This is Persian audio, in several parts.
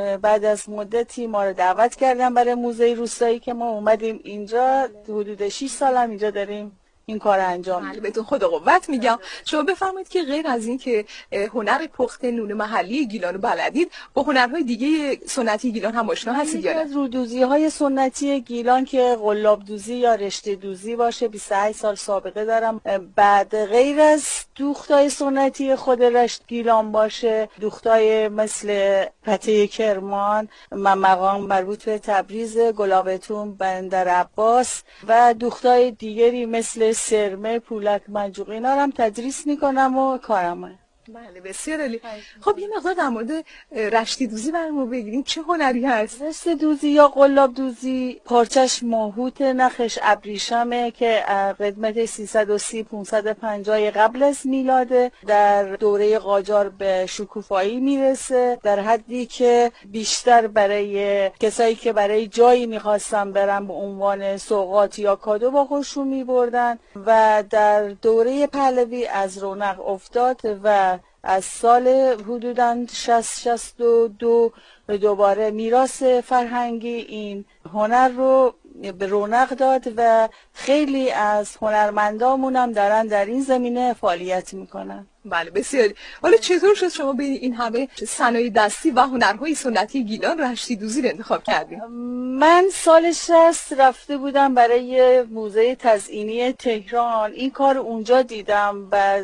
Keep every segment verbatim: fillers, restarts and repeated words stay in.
بعد از مدتی ما رو دعوت کردن برای موزه روستایی که ما اومدیم اینجا. حدود شش سال هم اینجا داریم این کار انجام میدیم. بهتون خدا قوت میگم. شما بفرمایید که غیر از این که هنر پخت نون محلی گیلان رو بلدید، با هنرهای دیگه سنتی گیلان هم آشنا هستید یا نه؟ از رودوزی های سنتی گیلان که قلاب دوزی یا رشته دوزی باشه بیست و هشت سال سابقه دارم. بعد غیر از دوختای سنتی خود رشت گیلان باشه، دوختای مثل پته کرمان، مقام مربوط به تبریز، گلابتون، بندر عباس و دوختای دیگری مثل سرمه، پولک، منجوقی، اینا هم تدریس میکنم و کارمه. بله بسیار عالی. خب یه مقدار در مورد رشتی دوزی برامون بگیریم، چه هنری هست؟ رشته دوزی یا قلاب دوزی پارچش ماهوت، نخش ابریشمه که قدمت سیصد و سی پانصد و پنجاه قبل از میلاده. در دوره قاجار به شکوفایی میرسه، در حدی که بیشتر برای کسایی که برای جایی میخواستن برن به عنوان سوغات یا کادو با خودشون میبردن و در دوره پهلوی از رونق افتاد و از سال حدوداً شصت شصت و دو دوباره میراث فرهنگی این هنر رو به رونق داد و خیلی از هنرمندامون هم دارن در این زمینه فعالیت میکنن. بله بسیار. حالا چطور شد شما بین این همه صنایع دستی و هنرهای سنتی گیلان رشتی دوزی رو انتخاب کردید؟ من سال شصت رفته بودم برای موزه تزئینی تهران، این کار اونجا دیدم و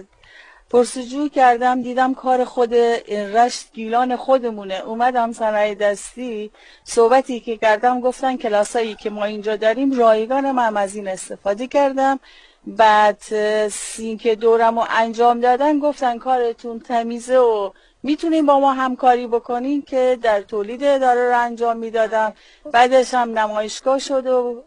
پرسجو کردم، دیدم کار خود رشت گیلان خودمونه. اومدم صنایع دستی صحبتی که کردم گفتن کلاسایی که ما اینجا داریم رایگان، من از این استفاده کردم. بعد این که دورم رو انجام دادن گفتن کارتون تمیزه و میتونین با ما همکاری بکنین که در تولید اداره رو انجام میدادم. بعدش هم نمایشگاه شد و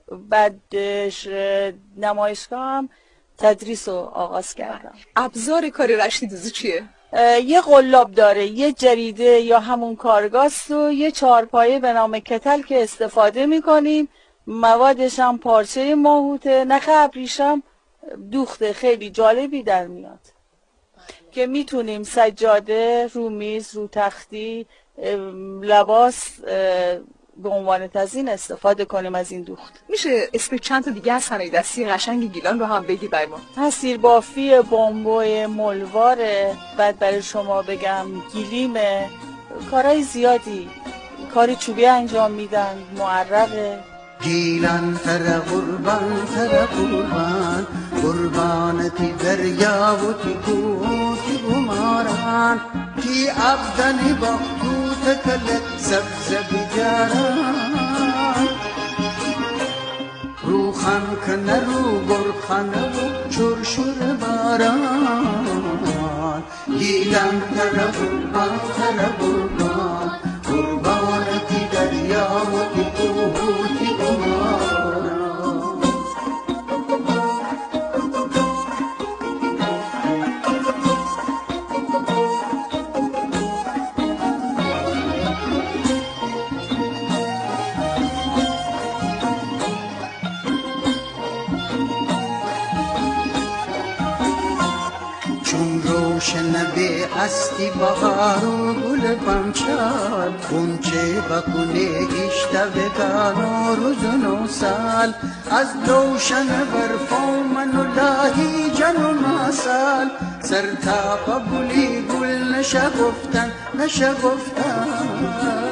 بعدش نمایشگاه هم تدریس رو آغاز کردم. ابزار کار رشتی دوزی چیه؟ یه قلاب داره، یه جریده یا همون کارگاست و یه چهارپایه به نام کتل که استفاده میکنیم. موادش هم پارچه ماهوته، نخ ابریشم، دوخته خیلی جالبی در میاد که میتونیم سجاده، رو میز، رو تختی، لباس به عنوان تزیین استفاده کنیم از این دوخت. میشه اسم چند تا دیگه از صنایع دستی قشنگ گیلان رو هم بگی برای ما؟ تاثیر بافی، بامبوی، ملواره، بعد برای شما بگم گلیمه، کارهای زیادی، کار چوبی انجام میدن، معرقه. گیلان تر قربان تر قربان قربانتی دریا و تی کوتی گماران کی ابدنی با توت کل سبز بیجاران رو خان کن رو گر خان و شور شور باران گیلان تر قربان تر قربان قربانتی دریا و تی کوتی گماران. چون روشن به استی بهار و گل پنچال خونچه بکنه گشته بگانا روز نو سال از روشن برفا من و لاهی جن و مسال سر تا قبولی گل نشه گفتن نشه گفتن.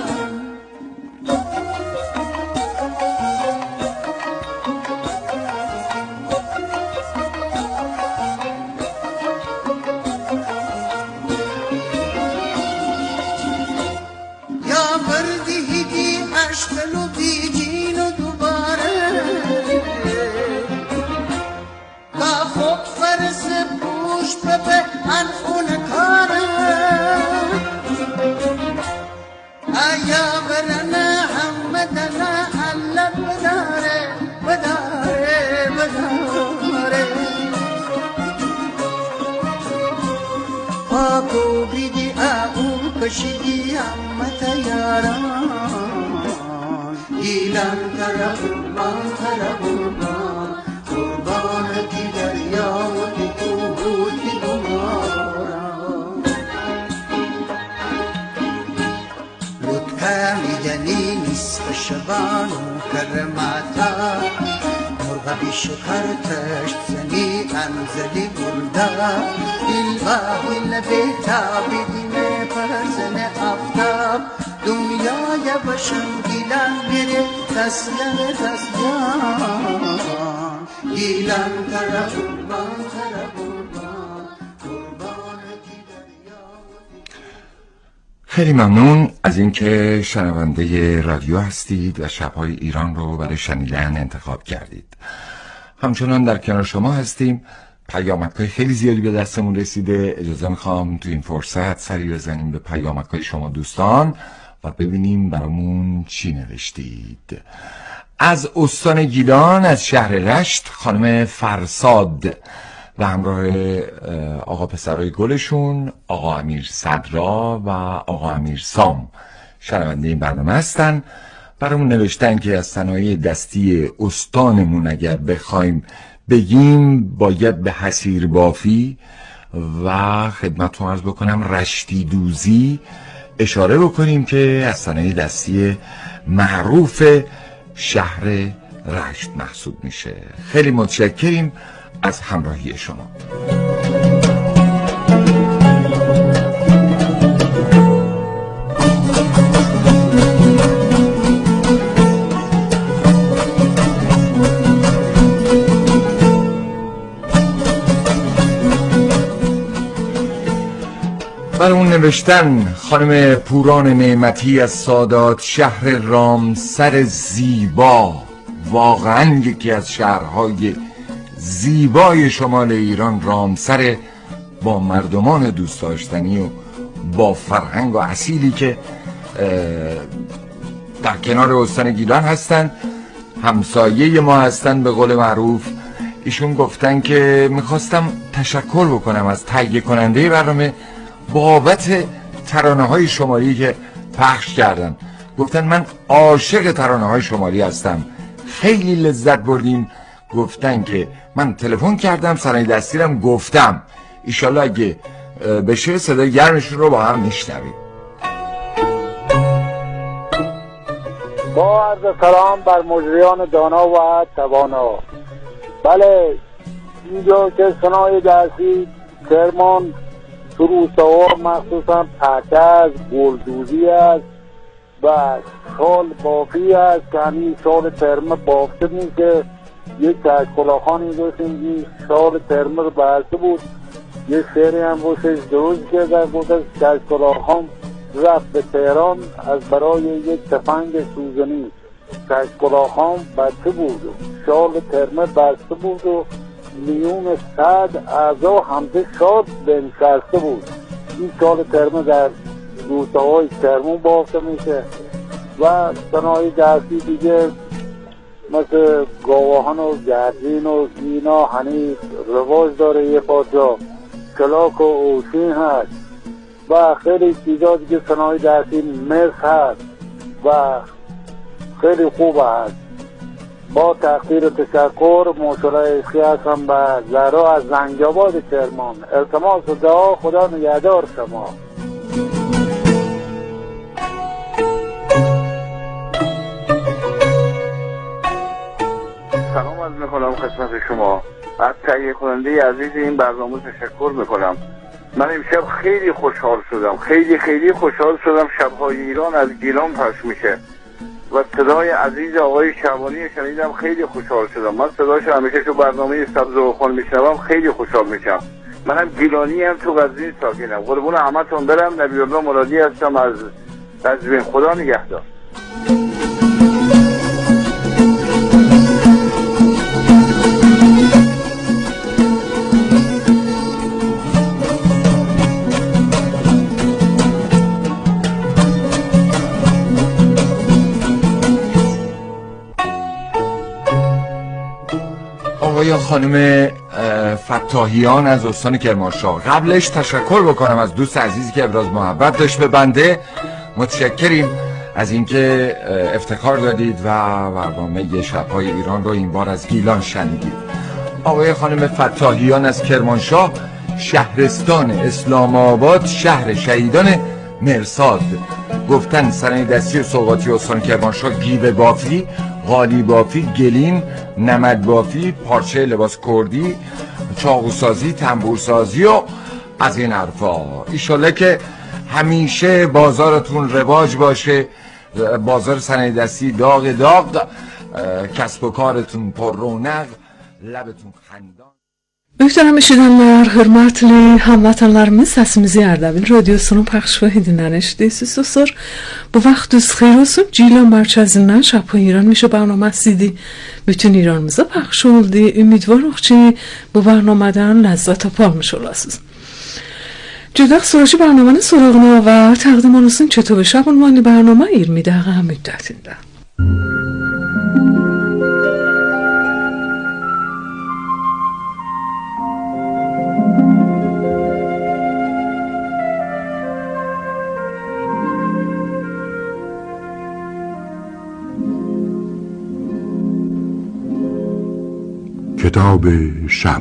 اشکلو بیجین و دوباره با خود فرس پوش به انفون کاره ایا برنه حمدنا الله بداره بداره بداره پاکو بیدی آو کشیدی همت یاران گیلان تر قربان تر قربان قربانتی دریا و تی کوتی گماران لطفه شنیدنی نیست شبان و کرماتا مرغ بیش و کرتشت زنی انزلی برده ایلوه لبیتا بیدینه پرزن افتاب دنیای بشم گیلان گره تسلم تسلم گیلان تر قربان تر قربان قربان خیلی ممنون از اینکه شنونده رادیو هستید و شب‌های ایران رو برای شنیدن انتخاب کردید. همچنان در کنار شما هستیم. پیامک‌های خیلی زیادی به دستمون رسیده. اجازه میخوام تو این فرصت سری بزنیم به پیامک‌های شما دوستان و ببینیم برامون چی نوشتید. از استان گیلان از شهر رشت خانم فرساد و همراه آقا پسرای گلشون آقا امیر صدرا و آقا امیر سام شنونده این برنامه هستن. برامون نوشتن که از صنایع دستی استانمون اگر بخوایم بگیم باید به حصیر بافی و خدمتتون عرض بکنم رشتی دوزی اشاره بکنیم که از صنایع دستی معروف شهر رشت محسوب میشه. خیلی متشکریم از همراهی شما. برامون نوشتن خانم پوران نعمتی از سادات شهر رامسر زیبا، واقعا یکی از شهرهای زیبای شمال ایران رامسر، با مردمان دوست داشتنی و با فرهنگ و اصیلی که در کنار استان گیلان هستن، همسایه ما هستن به قول معروف. ایشون گفتن که میخواستم تشکر بکنم از تهیه کننده برنامه بابت ترانه های شمالی که پخش کردن. گفتن من عاشق ترانه های شمالی هستم، خیلی لذت بردیم. گفتن که من تلفن کردم صنایع دستیرم گفتم ایشالله اگه بشه صدای گرمشون رو با هم میشنویم. با عرض سلام بر مجریان دانا و توانا. بله، اینجا که صنایع دستی کرمان تو روستاها مخصوصا پرکز گلدوزی است و شال بافی است که همین شال ترمه بافته میشه. یک کشکلاخانی داشتیم این شال ترمه رو بسته بود، یک شعری هم باشش درست کرده بود از کشکلاخان رفت به تهران از برای یک تفنگ سوزنی. کشکلاخان بسته بود و شال ترمه بسته بود و میون صد اعضا همه شاد بنشسته بود. این شال ترمه در روستاهای کرمون بافته میشه و صنایع دستی دیگه مثل گاواهان و گردین و اینا هنوز رواج داره. یه پاجا کلاک و اوشین هست و خیلی چیزا دیگه صنایع دستی مس هست و خیلی خوب هست. با تقدیر تشکر مشاله عشقی هستم به زهرا از زنگاباد کرمان. التماس و دعا، خدا نگهدار شما. سلام از میکنم خدمت شما. از تهیه کننده عزیز این برنامه تشکر میکنم. من امشب خیلی خوشحال شدم، خیلی خیلی خوشحال شدم. شبهای ایران از گیلان پخش میشه و صدای عزیز آقای شعبانی شنیدم، خیلی خوشحال شدم. من صداش همیشه تو برنامه سبز و خان میشنوم، خیلی خوشحال میشم. منم گیلانی هم تو غزنین ساکنم. قربون همتون برم. نبی الله مرادی هستم از قزوین. خدا نگهدار. آقای خانم فتاحیان از استان کرمانشاه. قبلش تشکر بکنم از دوست عزیزی که ابراز محبت داشت به بنده. متشکریم از اینکه افتخار دادید و برنامه شب‌های ایران رو این بار از گیلان شنیدید. آقای خانم فتاحیان از کرمانشاه، شهرستان اسلام آباد، شهر شهیدان مرصاد. گفتن صنایع دستی و سوغاتی استان کرمانشاه گیو بافی، قالی بافی، گلین، نمد بافی، پارچه لباس کردی، چاقوسازی، تنبورسازی و از این حرفا. ایشالله که همیشه بازارتون رواج باشه، بازار صنایع دستی داغ داغ، کسب و کارتun پر رونق، لبتون خندان. Möhtərəm eşidənlər, hörmətli hamvətənlərimiz, səsimizi Ərdəbil radiosunun pəxşi dinləyən eşidirsiniz dostlar. Bu vaxtınız xeyir olsun. Ceylan mərkəzindən Şapon İran میشه برنامه‌si idi. Bütün İranımıza pəxş oldu. Ümidvarıq ki, bu برنامه‌dən ləzzət taparmış olasınız. Gedək sonraki برنامهnin sorağına və təqdim olunsun Kitob Şab ünvanlı برنامه iyirmi dəqiqə müddətində. کتاب شب.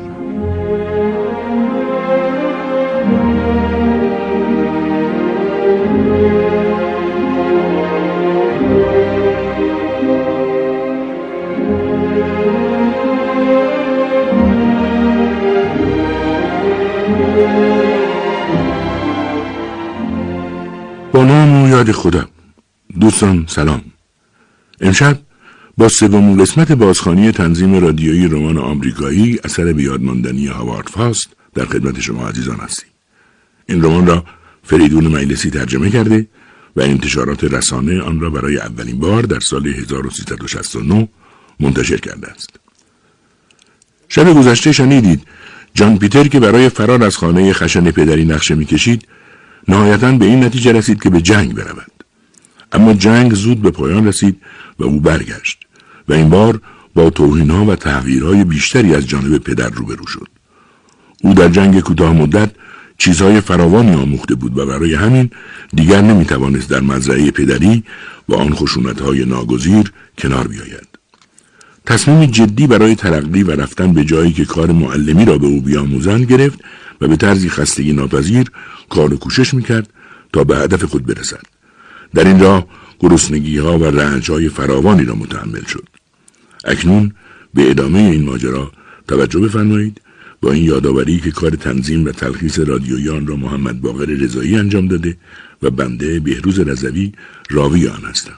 با نام و یاد خدا. دوستان سلام. امشب با سومین قسمت بازخوانی تنظیم رادیویی رمان آمریکایی اثر بیادماندنی هاوارد فاست در خدمت شما عزیزان هستیم. این رمان را فریدون مجلسی ترجمه کرده و انتشارات رسانه آن را برای اولین بار در سال هزار و سیصد و شصت و نه منتشر کرده است. شب گذشته شنیدید جان پیتر که برای فرار از خانه خشن پدری نقشه می‌کشید، نهایتاً به این نتیجه رسید که به جنگ برود. اما جنگ زود به پایان رسید و او برگشت و این بار با توهین‌ها و تحقیرهای بیشتری از جانب پدر روبرو شد. او در جنگ کوتاه مدت چیزهای فراوانی آموخته بود و برای همین دیگر نمیتوانست در مزرعه پدری و آن خشونت‌های ناگزیر کنار بیاید. تصمیم جدی برای ترقی و رفتن به جایی که کار معلمی را به او بیاموزند گرفت و به طرزی خستگی ناپذیر کار و کوشش میکرد تا به هدف خود برسد. در این راه گرسنگی‌ها و رنج‌های فراوانی را متحمل شد. اکنون به ادامه این ماجرا توجه بفرمایید، با این یادآوری که کار تنظیم و تلخیص رادیویی آن را محمد باقر رضایی انجام داده و بنده بهروز رضوی راوی آن هستم.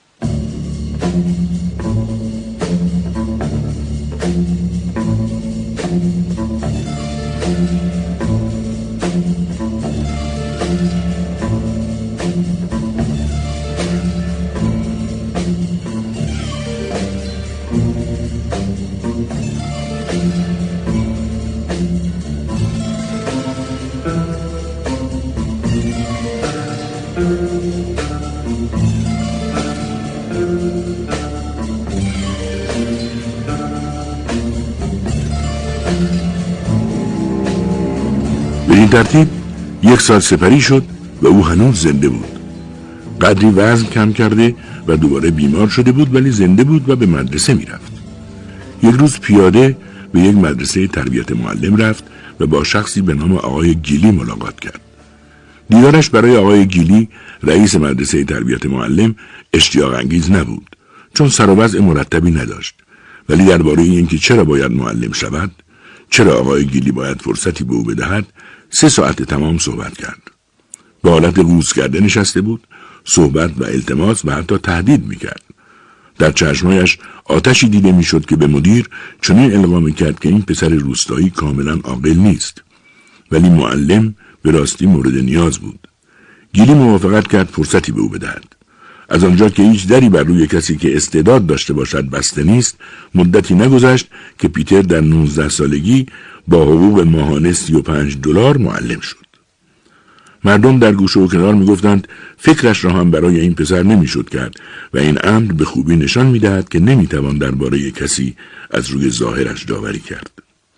به این ترتیب یک سال سپری شد و او هنوز زنده بود. قدری وزن کم کرده و دوباره بیمار شده بود، ولی زنده بود و به مدرسه می رفت. یک روز پیاده به یک مدرسه تربیت معلم رفت و با شخصی به نام آقای گیلی ملاقات کرد. دیدارش برای آقای گیلی رئیس مدرسه تربیت معلم اشتیاق انگیز نبود، چون سر و وضع مرتبی نداشت، ولی درباره اینکه چرا باید معلم شود، چرا آقای گیلی باید فرصتی به او بدهد، سه ساعت تمام صحبت کرد. به حالت روز کرده نشسته بود، صحبت و التماس و حتی تهدید میکرد. در چشمایش آتشی دیده میشد که به مدیر چنین القا میکرد که این پسر روستایی کاملا عاقل نیست، ولی معلم به راستی مورد نیاز بود. گیلی موافقت کرد فرصتی به او بدهد. از آنجا که هیچ دری بر روی کسی که استعداد داشته باشد بسته نیست، مدتی نگذشت که پیتر در نوزده سالگی با حقوق ماهانه سی و پنج دلار معلم شد. مردم در گوشه و کنار میگفتند فکرش را هم برای این پسر نمیشد کرد و این امر به خوبی نشان میدهد که نمیتوان درباره کسی از روی ظاهرش داوری کرد.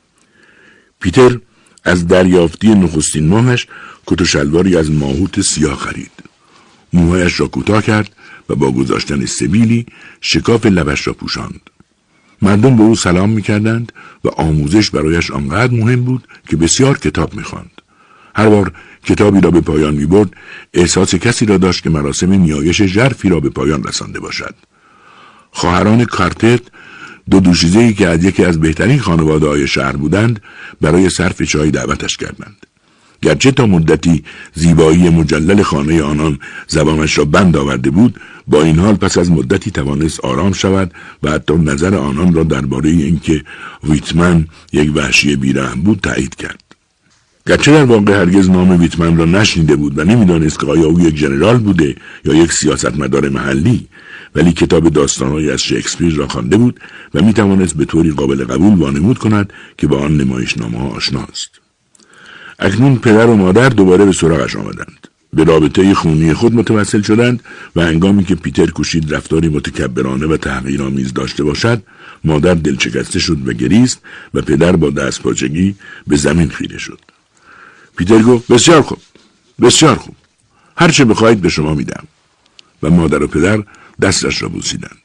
پیتر از دریافتی نخستین ماهش کت و شلواری از ماهوت سیاه خرید. موهایش را کوتاه کرد و با گذاشتن سبیلی شکاف لبش را پوشاند. مردم به او سلام میکردند و آموزش برایش آنقدر مهم بود که بسیار کتاب میخواند. هر بار کتابی را به پایان می برد احساس کسی را داشت که مراسم نیایش ژرفی را به پایان رسانده باشد. خواهران کارتت، دو دوشیزه‌ای که از یکی از بهترین خانواده‌های شهر بودند، برای صرف چای دعوتش کردند. گرچه تا مدتی زیبایی مجلل خانه آنان زبانش را بند آورده بود، با این حال پس از مدتی توانست آرام شود و حتی نظر آنان را درباره اینکه ویتمن یک وحشی بیرحم بود تایید کرد. گرچه در واقع هرگز نام ویتمن را نشنیده بود و نمیدانست که آیا او یک ژنرال بوده یا یک سیاستمدار محلی، ولی کتاب داستان‌های از شکسپیر را خوانده بود و میتوانست به طوری قابل قبول وانمود کند که با آن نمایشنامه‌ها آشناست. اکنون پدر و مادر دوباره به سراغش آمدند. به رابطه خونی خود متوسل شدند و هنگامی که پیتر کوشید رفتاری متکبرانه و تحقیرآمیز داشته باشد، مادر دلشکسته شد و گریست و پدر با دستپاچگی به زمین خیره شد. پیتر گفت بسیار خوب، بسیار خوب، هر چه بخواهید به شما میدم. و مادر و پدر دستش را بوسیدند.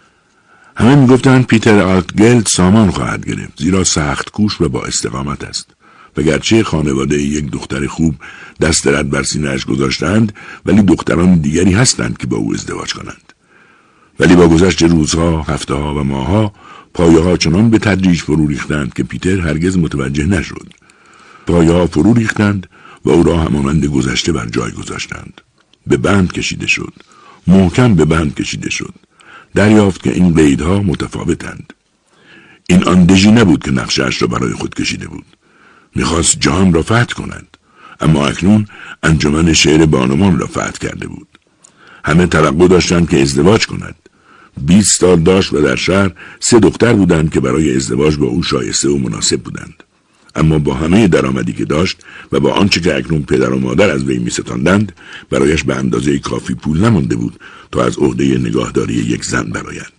همه میگفتند پیتر آلتگلد سامان خواهد گرفت، زیرا سخت کوش و با استقامت است. و گرچه خانواده یک دختر خوب دست رد بر سینه‌اش گذاشتند، ولی دختران دیگری هستند که با او ازدواج کنند. ولی با گذشت روزها، هفته‌ها و ماه‌ها، پایه‌ها چنان به تدریج فرو ریختند که پیتر هرگز متوجه نشد. پایه‌ها فرو ریختند و او را همانند گذشته بر جای گذاشتند. به بند کشیده شد، محکم به بند کشیده شد. دریافت که این قیدها متفاوتند. این آن دژی نبود که نقشه‌اش را برای خود کشیده بود. میخواست جهان را فتح کند، اما اکنون انجمن شعر بانوان را فتح کرده بود. همه توقع داشتند که ازدواج کند. بیست سال داشت و در شهر سه دختر بودند که برای ازدواج با او شایسته و مناسب بودند. اما با همه درآمدی که داشت و با آنچه که اکنون پدر و مادر از وی می‌ستاندند، برایش به اندازه کافی پول نمانده بود تا از عهده نگاهداری یک زن برآید.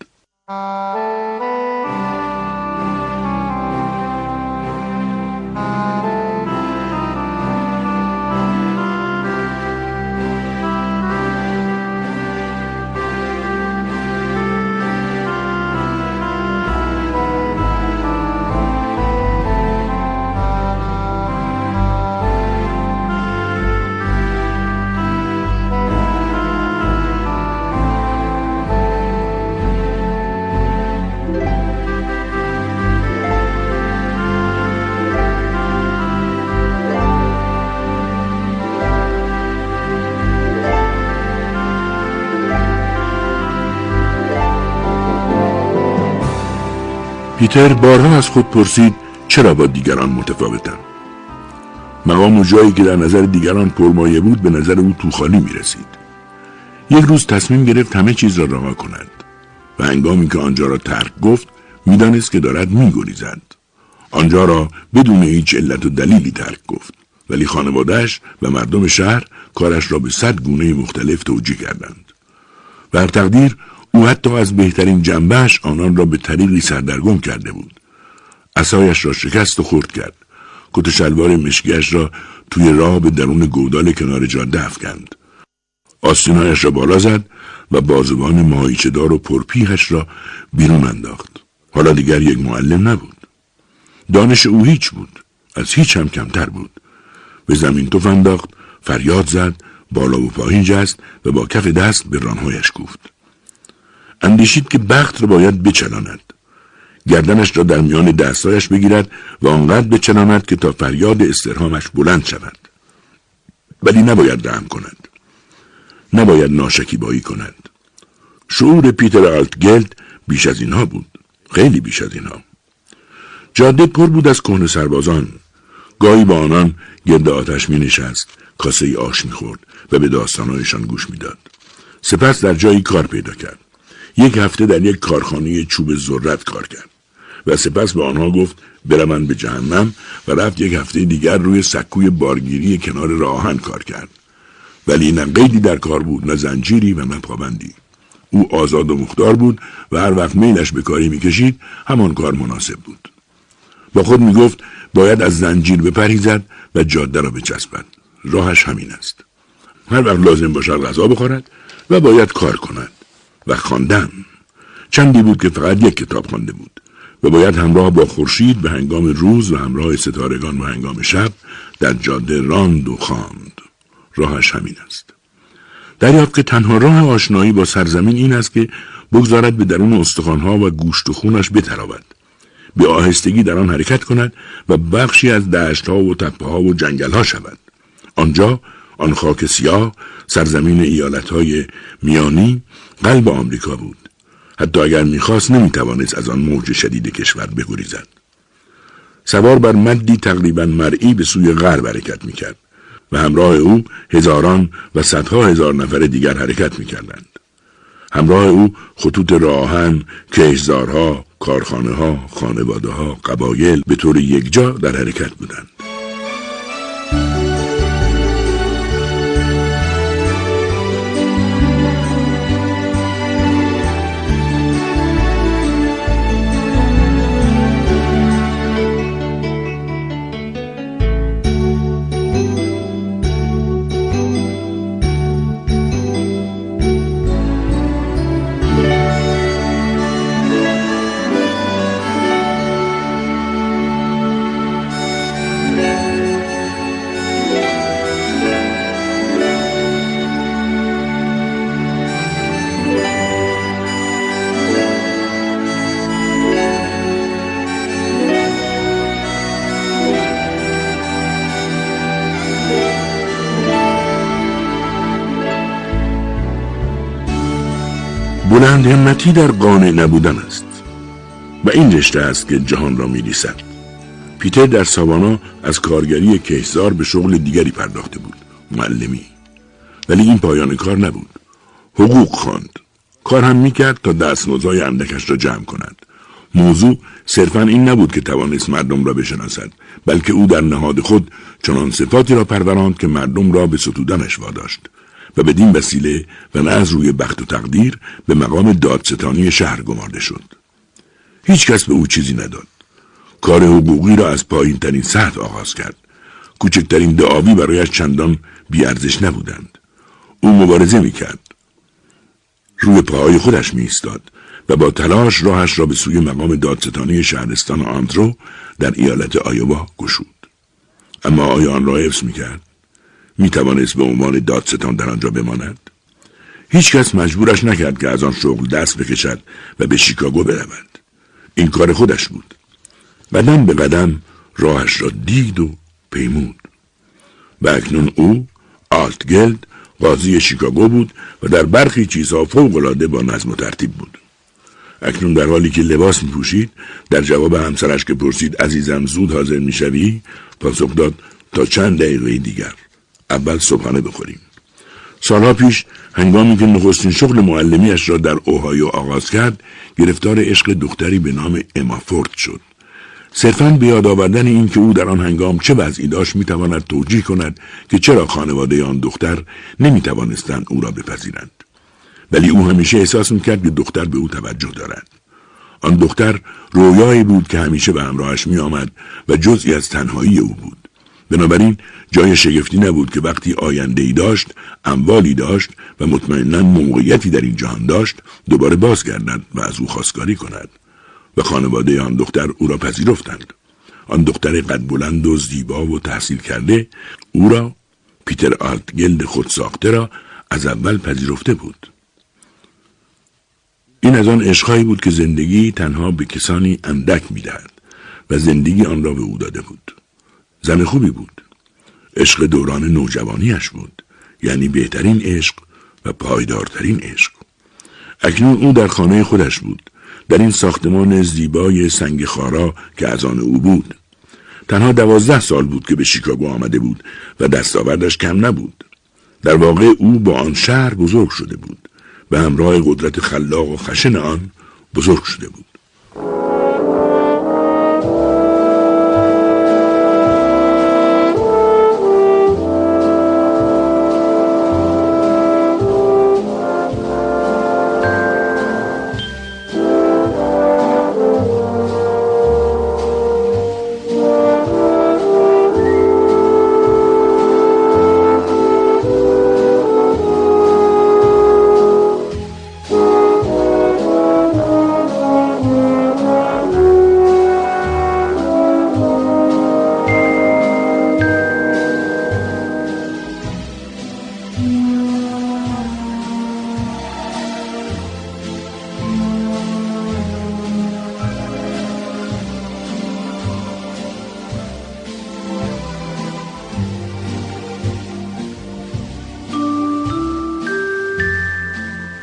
پیتر بارها از خود پرسید چرا با دیگران متفاوتم؟ مقام و جایی که در نظر دیگران پرمایه بود به نظر او تو خالی می رسید. یک روز تصمیم گرفت همه چیز را رها کند و هنگامی که آنجا را ترک گفت میدانست که دارد می گریزد. آنجا را بدون هیچ علت و دلیلی ترک گفت، ولی خانواده‌اش و مردم شهر کارش را به صد گونه مختلف توجیه کردند. بر تقدیر او حتی از بهترین جنبهش آنان را به طریقی سردرگم کرده بود. عصایش را شکست و خرد کرد. کت و شلوار مشکیش را توی راه به درون گودال کنار جاده افکند. آستینهایش را بالا زد و بازوان ماهیچه‌دار و پرپیهش را بیرون انداخت. حالا دیگر یک معلم نبود. دانش او هیچ بود. از هیچ هم کمتر بود. به زمین تف انداخت، فریاد زد، بالا و پایین جست و با کف دست به رانهایش کوفت. اندیشید که بخت را باید بچلاند. گردنش را در میان دستایش بگیرد و آنقدر بچلاند که تا فریاد استرهامش بلند شود. ولی نباید رحم کند. نباید ناشکیبایی کند. شعور پیتر آلتگلد بیش از اینها بود. خیلی بیش از اینها. جاده پر بود از کهنه سربازان. گاهی با آنان گرد آتش می نشست، کاسه آش می خورد و به داستانهایشان گوش می داد. سپس در جایی کار پیدا کرد. یک هفته در یک کارخانه چوب ذرت کار کرد و سپس به آنها گفت بروند به جهنم و رفت یک هفته دیگر روی سکوی بارگیری کنار راه آهن کار کرد. ولی نه قیدی در کار بود، نه زنجیری و نه پابندی. او آزاد و مختار بود و هر وقت میلش به کاری میکشید همان کار مناسب بود. با خود میگفت باید از زنجیر بپرهیزد و جاده را بچسبد. راهش همین است. هر وقت لازم باشد غذا بخورد و باید کار کند. و خواندن. چندی بود که فقط یک کتاب خوانده بود. و باید همراه با خورشید به هنگام روز و همراه ستارگان و هنگام شب در جاده راند و خواند. راهش همین است. دریافت که تنها راه آشنایی با سرزمین این است که بگذارد به درون استخوان‌ها و گوشت و خونش بتراود، به آهستگی در آن حرکت کند و بخشی از دشت‌ها و تپه‌ها و جنگل‌ها شود. آنجا آن خاک سیاه سرزمین ایالت‌های میانی قلب آمریکا بود. حتی اگر می‌خواست نمی‌توانست از آن موج شدید کشور بگریزد. سوار بر مدی تقریباً مرئی به سوی غرب حرکت می‌کرد و همراه او هزاران و صدها هزار نفر دیگر حرکت می‌کردند. همراه او خطوط راهن، کشتزارها، کارخانه‌ها، خانواده‌ها، قبایل به طور یکجا در حرکت بودند. بلند همتی در قانع نبودن است و این رشته است که جهان را می‌ریسد. پیتر در ساوانا از کارگری کشتزار به شغل دیگری پرداخته بود، معلمی. ولی این پایان کار نبود. حقوق خواند. کار هم می‌کرد تا دستمزدهای اندکش را جمع کند. موضوع صرفاً این نبود که توانست مردم را بشناسد، بلکه او در نهاد خود چنان صفاتی را پروراند که مردم را به ستودنش واداشت و بدین وسیله و نه از روی بخت و تقدیر به مقام دادستانی شهر گمارده شد. هیچ کس به او چیزی نداد. کار حقوقی را از پایین ترین سطح آغاز کرد. کوچکترین دعاوی برایش چندان بیارزش نبودند. او مبارزه میکرد. روی پاهای خودش می ایستاد و با تلاش راهش را به سوی مقام دادستانی شهرستان آندرو در ایالت آیووا گشود. اما آیا آن را حفظ میکرد؟ می توانست به عنوان دادستان در آنجا بماند؟ هیچ کس مجبورش نکرد که از آن شغل دست بکشد و به شیکاگو برود. این کار خودش بود. قدم به قدم راهش را دید و پیمود. و اکنون او آلتگلد قاضی شیکاگو بود و در برخی چیزها فوق‌العاده با نظم و ترتیب بود. اکنون در حالی که لباس می پوشید در جواب همسرش که پرسید عزیزم زود حاضر می شوی پاسخ داد تا چند دقیقه دیگر، اول صبحانه بخوریم. سالها پیش هنگامی که نخستین شغل معلمیش را در اوهایو آغاز کرد گرفتار عشق دختری به نام اما فورد شد. صرفاً به یاد آوردن این که او در آن هنگام چه وضعی داشت می تواند توجیه کند که چرا خانواده آن دختر نمی توانستند او را بپذیرند. ولی او همیشه احساس می کرد که دختر به او توجه دارد. آن دختر رویایی بود که همیشه به همراهش می آمد و جزئی از تنهایی او بود. بنابراین جای شگفتی نبود که وقتی آینده‌ای داشت، اموالی داشت و مطمئناً موقعیتی در این جهان داشت، دوباره بازگردد و از او خواستگاری کند. و خانواده آن دختر او را پذیرفتند. آن دختر قد بلند و زیبا و تحصیل کرده او را، پیتر آلتگلد خود ساخته را، از اول پذیرفته بود. این از آن عشقهایی بود که زندگی تنها به کسانی اندک می‌دهد و زندگی آن را به او داده بود. زن خوبی بود. عشق دوران نوجوانیش بود، یعنی بهترین عشق و پایدارترین عشق. اکنون او در خانه خودش بود، در این ساختمان زیبای سنگ خارا که از آن او بود. تنها دوازده سال بود که به شیکاگو آمده بود و دستاوردش کم نبود. در واقع او با آن شهر بزرگ شده بود و همراه قدرت خلاق و خشن آن بزرگ شده بود.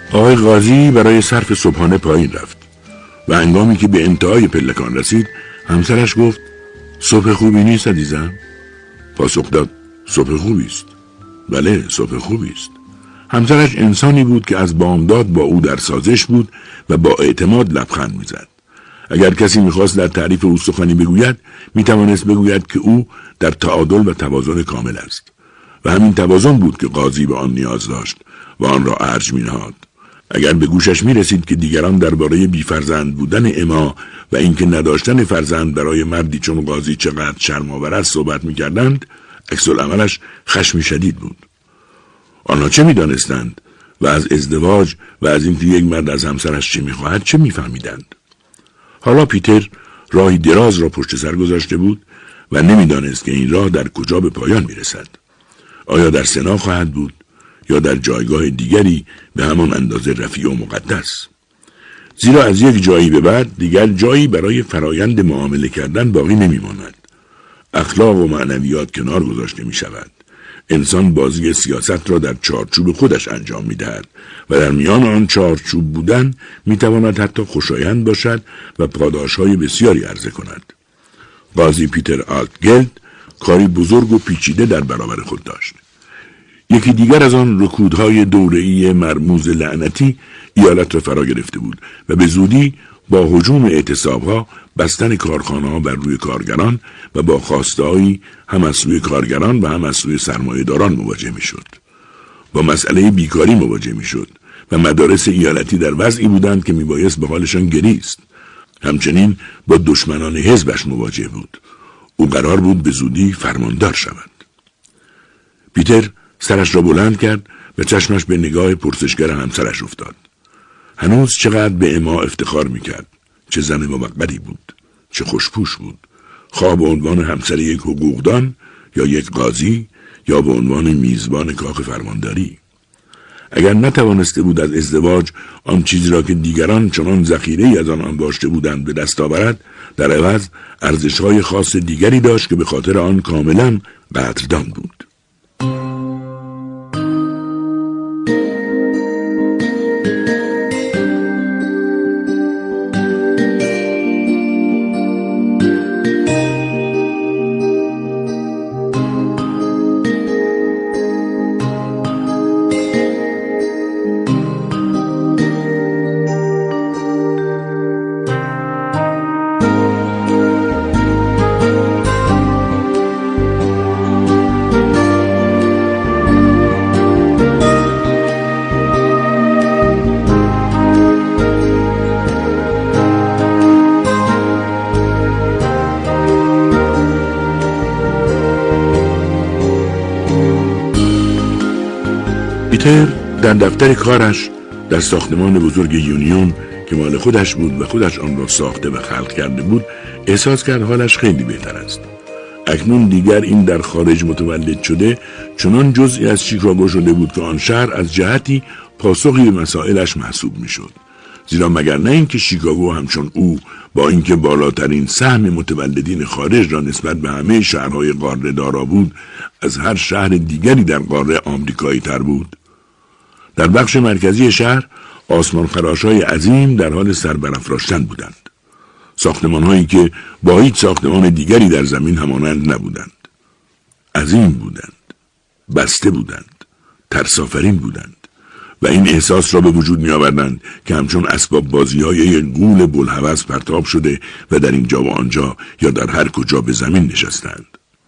آقای قاضی برای صرف صبحانه پایین رفت و هنگامی که به انتهای پلکان رسید همسرش گفت صبح خوبی نیست عزیزم؟ پاسخ داد صبح خوبی است. بله صبح خوبی است. همسرش انسانی بود که از بامداد با او در سازش بود و با اعتماد لبخند میزد. اگر کسی میخواست در تعریف او سخنی بگوید میتوانست بگوید که او در تعادل و توازن کامل است و همین توازن بود که قاضی به آن نیاز داشت و آن را ارج مینهاد. اگر به گوشش میرسید که دیگران درباره بیفرزند بودن اما و اینکه نداشتن فرزند برای مردی چون قاضی چقدر شرم‌آور است صحبت میکردند، عکس العملش خشمی شدید بود. آنها چه میدانستند و از ازدواج و از اینکه یک مرد از همسرش چه میخواهد چه میفهمیدند؟ حالا پیتر راهی دراز را پشت سر گذاشته بود و نمیدانست که این راه در کجا به پایان میرسد. آیا در سنا خواهد بود یا در جایگاه دیگری به همان اندازه رفیع و مقدس؟ زیرا از یک جایی به بعد دیگر جایی برای فرایند معامله کردن باقی نمیماند. اخلاق و معنویات کنار گذاشته می شود. انسان بازی سیاست را در چارچوب خودش انجام می دهد و در میان آن چارچوب بودن می تواند حتی خوشایند باشد و پاداش‌های بسیاری عرضه کند. قاضی پیتر آلتگلد کاری بزرگ و پیچیده در برابر خود داشت. یکی دیگر از آن رکودهای دوره‌ای مرموز لعنتی ایالت را فرا گرفته بود و به زودی با هجوم اعتصاب‌ها، بستن کارخانه‌ها بر روی کارگران و با خواسته‌هایی هم از سوی کارگران و هم از سوی سرمایه‌داران مواجه می‌شد. با مسئله بیکاری مواجه می‌شد و مدارس ایالتی در وضعی بودند که میبایست به حالشان گریست. همچنین با دشمنان حزبش مواجه بود. او قرار بود به زودی فرماندار شود. پیتر سرش را بلند کرد و چشمش به نگاه پرسشگر همسرش افتاد. هنوز چقدر به اما افتخار میکرد. چه زن موقری بود. چه خوشپوش بود. خواه به عنوان همسر یک حقوقدان یا یک قاضی یا به عنوان میزبان کاخ فرمانداری. اگر نتوانسته بود از ازدواج آن چیزی را که دیگران چنان ذخیره‌ای از آن انباشته بودند به دست آورد، در عوض ارزش‌های خاص دیگری داشت که به خاطر آن کاملا قدردان بود. پیتر در دفتر کارش در ساختمان بزرگ یونیون که مال خودش بود و خودش آن را ساخته و خلق کرده بود احساس کرد حالش خیلی بهتر است. اکنون دیگر این در خارج متولد شده چنان جزئی از شیکاگو شده بود که آن شهر از جهتی پاسخی به مسائلش محسوب می شد. زیرا مگر نه اینکه شیکاگو همچون او با اینکه بالاترین سهم متولدین خارج را نسبت به همه شهرهای قاره دارا بود، از هر شهر دیگری در قاره آمریکایی تر بود. در بخش مرکزی شهر آسمان خراش‌های عظیم در حال سربرافراشتن بودند. ساختمان‌هایی که با هیچ ساختمان دیگری در زمین همانند نبودند. عظیم بودند، بسته بودند، ترسافرین بودند و این احساس را به وجود می‌آوردند که همچون اسباب بازی‌های یک غول بوالهوس پرتاب شده و در اینجا و آنجا یا در هر کجا به زمین نشستند.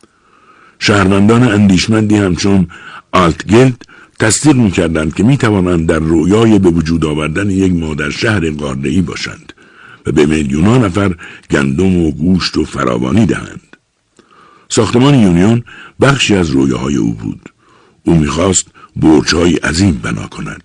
شهروندان اندیشمندی همچون آلتگلد تصدیق می‌کردند که می‌توانند در رویای به وجود آوردن یک مادر شهر قاره‌ای باشند و به میلیون‌ها نفر گندم و گوشت و فراوانی دهند. ساختمان یونیون بخشی از رویاهای او بود. او می‌خواست برج‌های عظیم بنا کند.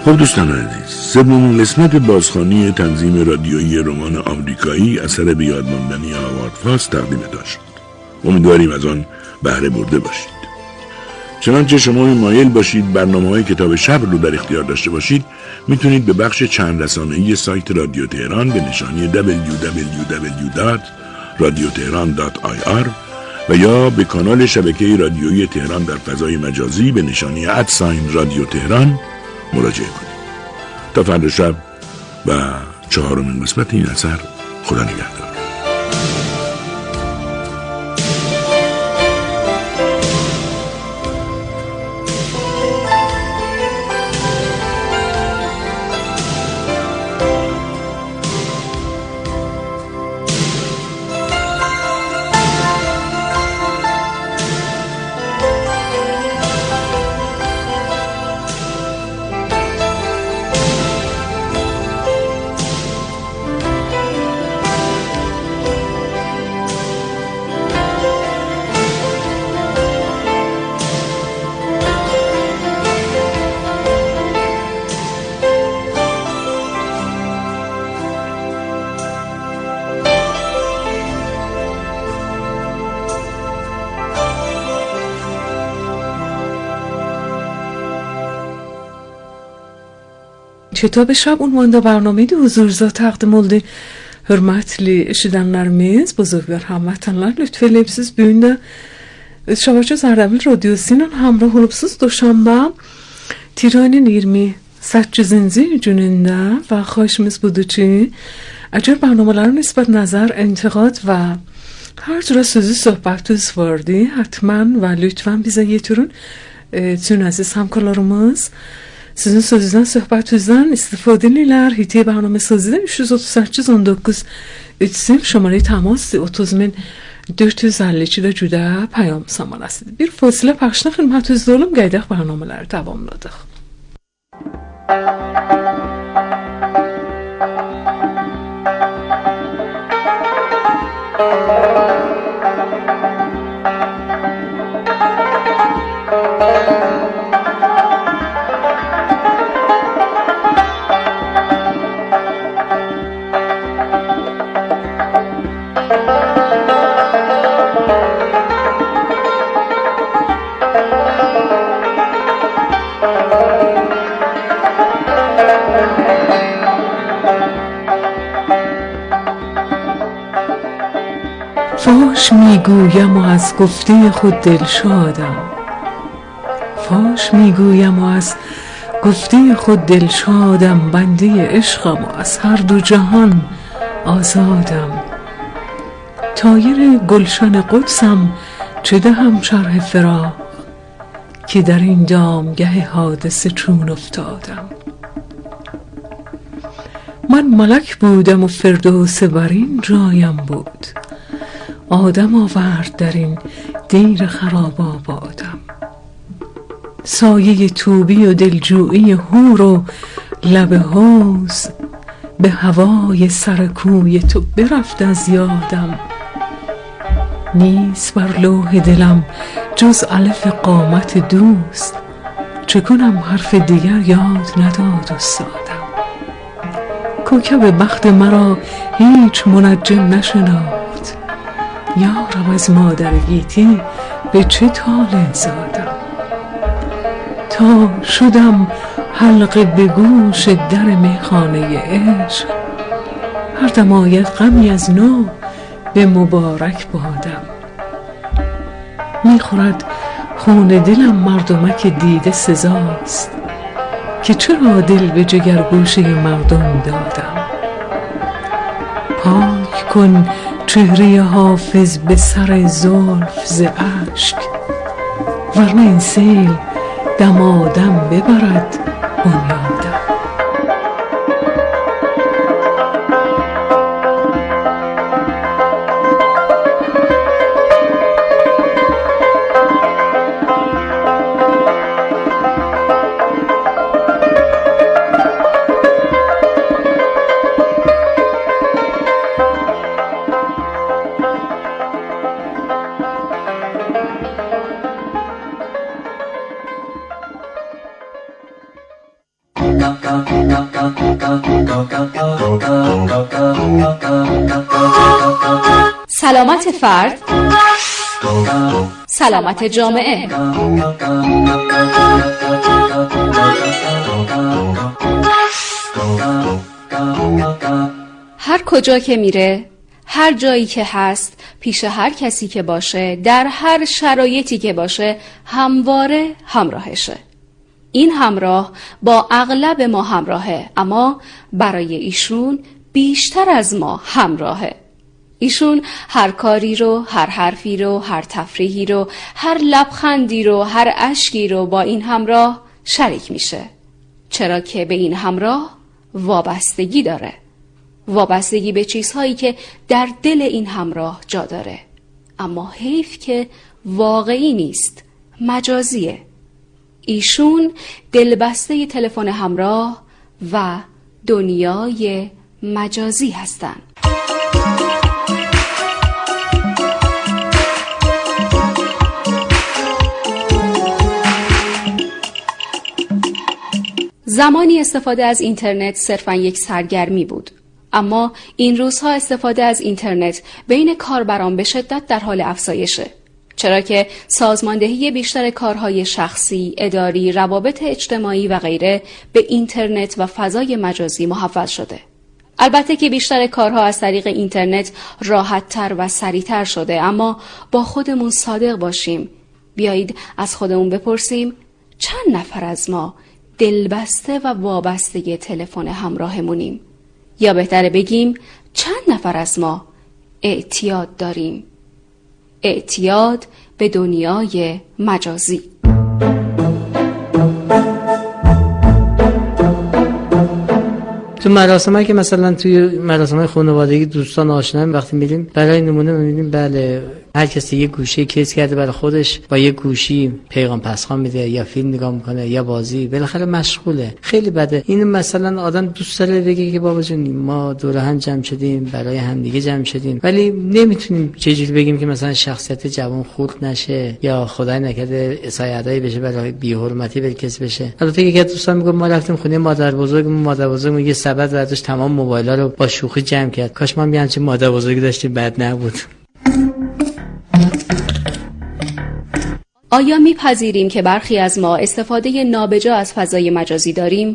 خب دوستان عزیز، سومین قسمت بازخوانی تنظیم رادیویی رمان آمریکایی اثر بیادماندنی هاوارد فاست تقدیمتان شد. امیدواریم از آن بهره برده باشید. چنانچه شما مایل باشید برنامه‌های کتاب شب رو در اختیار داشته باشید، میتونید به بخش چند رسانه‌ای سایت رادیو تهران به نشانی دبلیو دبلیو دبلیو دات رادیو تهران دات آی آر و یا به کانال شبکه رادیویی تهران در فضای مجازی به نشانی ادساین رادیو تهران مراجعه کنید. تا فردا شب و چهارمین قسمت این اثر، خدا نگهدار. Kitap şab unvanında barnomeydi huzurunuzda təqdim oldu. Hürmetli eşidenlerimiz, buzurgar hamvatanlar, lütfedip siz bugün Şavaçı Zardavil Radyosu'nun hamrah olupsuz Doşamba Tiran'ın yirmi sekizinci gününde ve xoşimiz budu ki eğer barnamelerin nisbet nazar, انتقاد و هر جور sözü söhbətiniz vardı, hatman ve lütfen bize yetirun. Tüm aziz hamkarlarımız sizin sözünüzden, söhbətinizden istifadə edirlər. Hitiye barnamə sözüdən üç yüz otuz səkkiz on doqquz üç sıfır şumarı təmas otuz min dörd yüz əlli ikidə cüdə pəyam samanəsidir. Bir fasilə pəxşinə xidmətinizdə olum, qaydaq barnamələri davamladıq. فاش میگویم و از گفته خود دلشادم، فاش میگویم و از گفته خود دلشادم، بنده عشقم و از هر دو جهان آزادم. طایر گلشن قدسم چه دهم شرح فراق، که در این دامگه حادثه چون افتادم. من ملک بودم و فردوس برین جایم بود، آدم آورد در این دیر خراب آبادم. سایه توبی و دلجویی هور و لب حوض به هوای سرکوی تو برفت از یادم. نیست بر لوح دلم جز الف قامت دوست، چه کنم حرف دیگر یاد نداد استادم. کوکب بخت مرا هیچ منجم نشناخت، یارم از مادر گیتی به چه طالع زادم. تا شدم حلقه به گوش در میخانه عشق، هر دم آید غمی از نو به مبارک بادم. میخورد خون دلم مردمک دیده سزاست، که چرا دل به جگر گوشه مردم دادم. پاک کن چهره حافظ به سر زلف ز اشک، ورنه این سیل دمادم ببرد بنیادم. سلامت فرد، سلامت جامعه. هر کجا که میره، هر جایی که هست، پیش هر کسی که باشه، در هر شرایطی که باشه، همواره همراهشه. این همراه با اغلب ما همراهه، اما برای ایشون بیشتر از ما همراهه. ایشون هر کاری رو، هر حرفی رو، هر تفریحی رو، هر لبخندی رو، هر اشکی رو با این همراه شریک میشه، چرا که به این همراه وابستگی داره. وابستگی به چیزهایی که در دل این همراه جا داره، اما حیف که واقعی نیست، مجازیه. ایشون دلبسته تلفن همراه و دنیای مجازی هستن. زمانی استفاده از اینترنت صرفاً یک سرگرمی بود، اما این روزها استفاده از اینترنت بین کاربران به شدت در حال افزایشه، چرا که سازماندهی بیشتر کارهای شخصی، اداری، روابط اجتماعی و غیره به اینترنت و فضای مجازی محول شده. البته که بیشتر کارها از طریق اینترنت راحت‌تر و سریع‌تر شده، اما با خودمون صادق باشیم. بیایید از خودمون بپرسیم چند نفر از ما دلبسته و وابسته تلفن همراهمونیم؟ یا بهتره بگیم چند نفر از ما اعتیاد داریم؟ اعتیاد به دنیای مجازی. تو مراسمایی که مثلا توی مراسمای خانوادگی دوستان آشنا وقتی میریم، برای نمونه میبینیم بله هر کسی یه گوشه کیس کرده برای خودش، با یه گوشی پیغام پسخان میده یا فیلم نگاه میکنه یا بازی، بالاخره مشغوله. خیلی بده. این مثلا آدم دوست داره بگه که بابا جون ما دور هم جمع شدیم، برای هم دیگه جمع شدیم، ولی نمیتونیم چجوری بگیم که مثلا شخصیت جوان خورد نشه یا خدای نکرده اسایه‌ای بشه، برای بی‌حرمتی به کسی بشه. البته یکی از دوستان میگه ما رفتیم خونه مادر بزرگمون، مادر بزرگمون یه سبد برداشت تمام موبایل‌ها رو با شوخی جمع کرد. کاش ما هم همچین مادر بزرگی داشتیم، بد نبود. آیا میپذیریم که برخی از ما استفاده نابجا از فضای مجازی داریم؟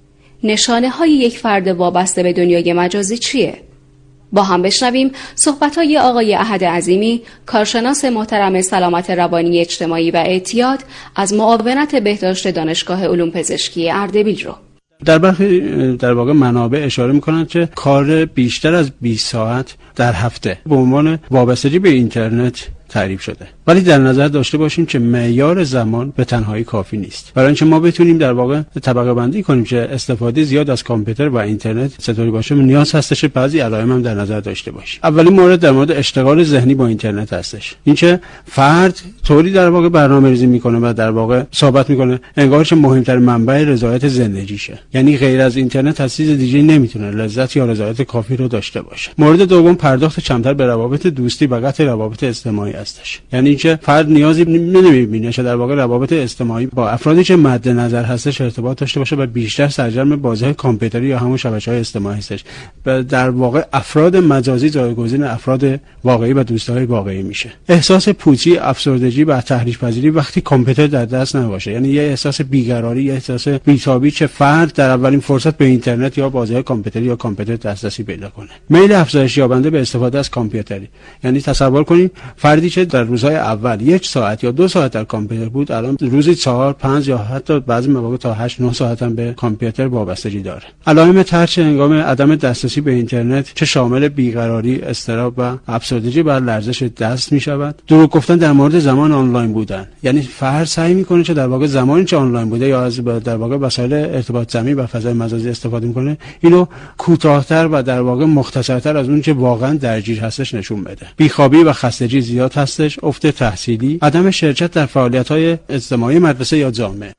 نشانه های یک فرد وابسته به دنیای مجازی چیه؟ با هم بشنویم صحبت‌های آقای احد عظیمی، کارشناس محترم سلامت روانی اجتماعی و اعتیاد از معاونت بهداشت دانشگاه علوم پزشکی اردبیل رو. در برخی در واقع منابع اشاره میکنند که کار بیشتر از بیست ساعت در هفته به عنوان وابستگی به اینترنت تعریف شده، ولی در نظر داشته باشیم که معیار زمان به تنهایی کافی نیست. برای اینکه ما بتونیم در واقع طبقه بندی کنیم که استفاده زیاد از کامپیوتر و اینترنت چطوری باشه، نیاز هستش بعضی علائم هم در نظر داشته باشیم. اولین مورد در مورد اشتغال ذهنی با اینترنت هستش. اینکه فرد طوری در واقع برنامه‌ریزی میکنه و در واقع ثابت میکنه انگار که مهمترین منبع رضایت زندگیشه، یعنی غیر از اینترنت از چیز دیگه نمیتونه لذت یا رضایت کافی رو داشته باشه. مورد دوم پرداخت کمتر به روابط دوستی و قطع روابط اجتماعی هستش، یعنی اینکه فرد نیازی نمیبینه که در واقع روابط اجتماعی با افرادی که مد نظر هستش ارتباط داشته باشه و بیشتر سرگرم بازی‌های کامپیوتری یا همون شبکه‌های اجتماعی هستش. و در واقع افراد مجازی جایگزین افراد واقعی و دوستای واقعی میشه. احساس پوچی، افسردگی و تحریک‌پذیری وقتی کامپیوتر در دست نباشه، یعنی یه احساس بیقراری، یه احساس بی‌تابی که فرد در اولین فرصت به اینترنت یا بازی‌های کامپیوتری یا کامپیوتر دسترسی پیدا کنه. میل افزایش یابنده به استفاده از کامپیوتری، یعنی تصور کنید فردی که در روزهای اول یک ساعت یا دو ساعت در کامپیوتر بود، الان روزی چهار، پنج یا حتی بعضی مواقع تا هشت، نه ساعت هم به کامپیوتر وابستگی داره. علائم ترس هنگام عدم دسترسی به اینترنت که شامل بیقراری، اضطراب و افسردگی بر لرزش دست می‌شود. دروغ گفتن در مورد زمان آنلاین بودن، یعنی فرد سعی می‌کنه که در واقع زمانی که آنلاین بوده یا از در واقع وسایل ارتباط جمعی و فضای مجازی استفاده می‌کنه، اینو کوتاه‌تر و در واقع مختصرتر از اون که واقعا درگیر هستش نشون بده. بیخوابی و خستگی زیاد هستش، افت تحصیلی، عدم شرکت در فعالیت‌های اجتماعی مدرسه یا جامعه.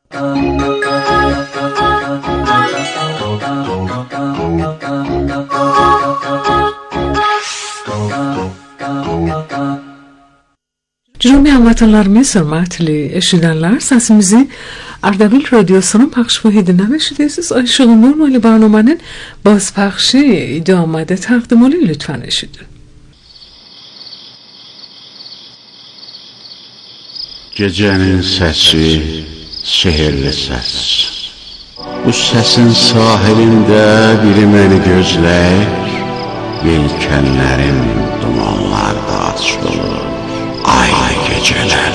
Cümle anlatanlarımız hürmetli eşidenler, sesimizi Ardabil Radyosu'nun pəxşi dinləmək istəyirsiniz. Ayşığın normal برنامه'nin bozpəxşi idamada təqdim olun lütfen eşidin. Gecənin səsi, sehirli səs. Bu səsin sahilində biri məni gözləyir. Yelkənlərim dumanlarda açılır. Ay gecələr.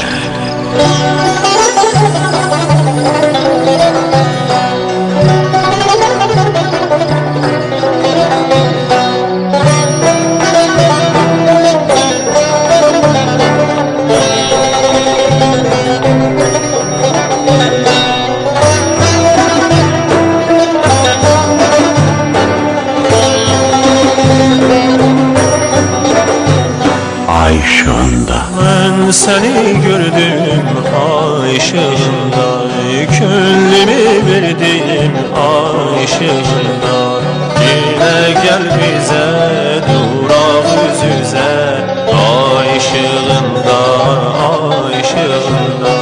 Ay ışığında. Ben seni gördüm ay ışığında, gönlümü verdim ay ışığında. Yine gel bize durak yüz yüze, ay ışığında, ay ışığında.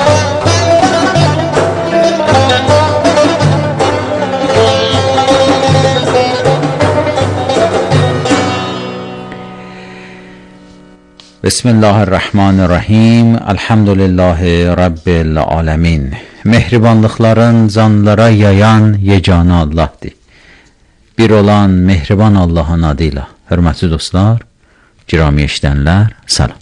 بسم الله الرحمن الرحیم Elhamdülillahi Rabbil alemin. Mehribanlıkların canlara yayan yeganə Allah'dır. Bir olan mehriban Allah'ın adıyla. Hörmətli dostlar, girami eşidənlər, salam.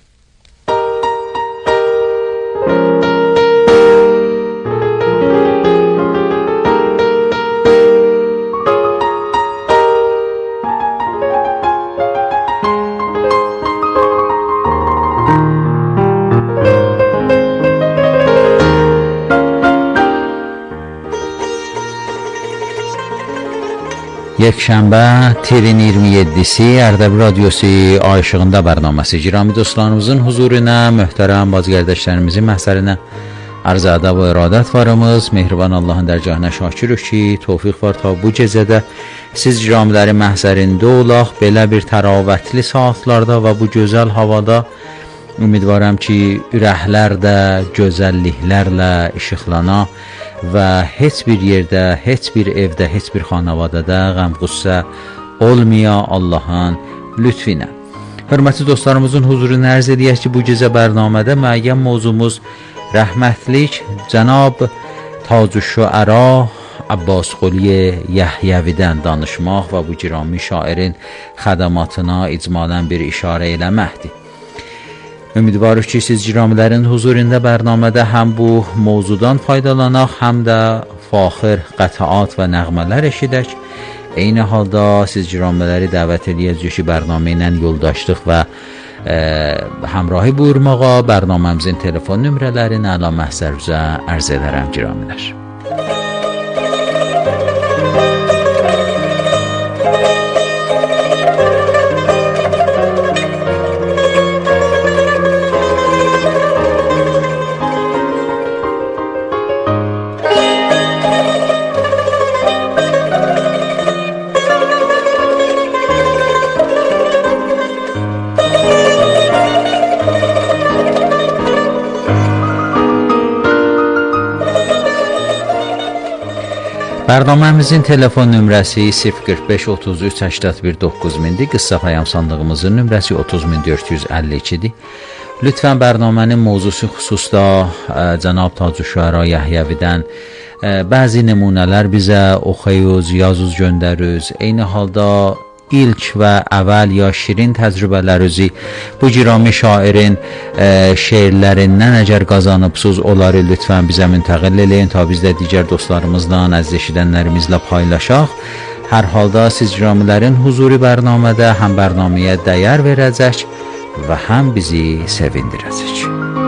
Yekşənbə tirin iyirmi yeddisi Ərdəbil Radyosu Ay İşığında bərnaməsi. Girami dostlarımızın huzuruna, möhtərəm bacı qardaşlərimizin məhzərinə arz adab və iradət varımız. Mehriban Allahın dərgahına şakirik ki, tövfiq var ta bu gecədə siz giramilərin məhzərində olaq. Belə bir təravətli saatlarda və bu gözəl havada ümidvaram ki, ürəklər də gözəlliklərlə işıqlana və heç bir yerdə, heç bir evdə, heç bir xanavadada qəm-qüssə olmaya Allahın lütfinə. Hörmətli dostlarımızın huzuruna ərz edək ki, bu gecə bərnamədə müəyyən mövzumuz rəhmətlik Cənab Tac-ü-Şüəra Abbas Quli Yəhiyəvidən danışmaq və bu girami şairin xədamatına icmalən bir işarə eləməkdir. Ümidvarıq ki, siz giramilərin huzurunda bərnamədə həm bu mövzudan faydalanaq, həm də faxır qətaat və nəğmələr eşidək. Eyni halda siz giramiləri dəvət edəcəyik ki, bərnamə ilə yoldaşlıq və e, həmrahi buyurmağa bərnaməmizin telefon nömrələrini əla məhzərinizə ərz edərəm giramilər. Bərnaməmizin telefon nömrəsi sıfır qırx beş otuz üç səksən bir doqquz mindir. Qısa payam sandığımızın nömrəsi otuz min dörd yüz əlli ikidir. Lütfən bərnamənin mövzusu xüsusda ə, Cənab Tac-ü-Şüəra Yəhiyəvidən ə, bəzi nümunələr bizə oxuyuz, yazız göndəririz. Eyni halda ilk və əvvəl ya şirin təcrübələrinizi bu girami şairin e, şeirlərindən əgər qazanıbsınız, onları lütfən bizə müntəqil eləyin ta biz də digər dostlarımızla, əziz eşidənlərimizlə paylaşaq. Hər halda siz giramilərin huzuri bərnamədə həm bərnaməyə dəyər verəcək və həm bizi sevindirəcək.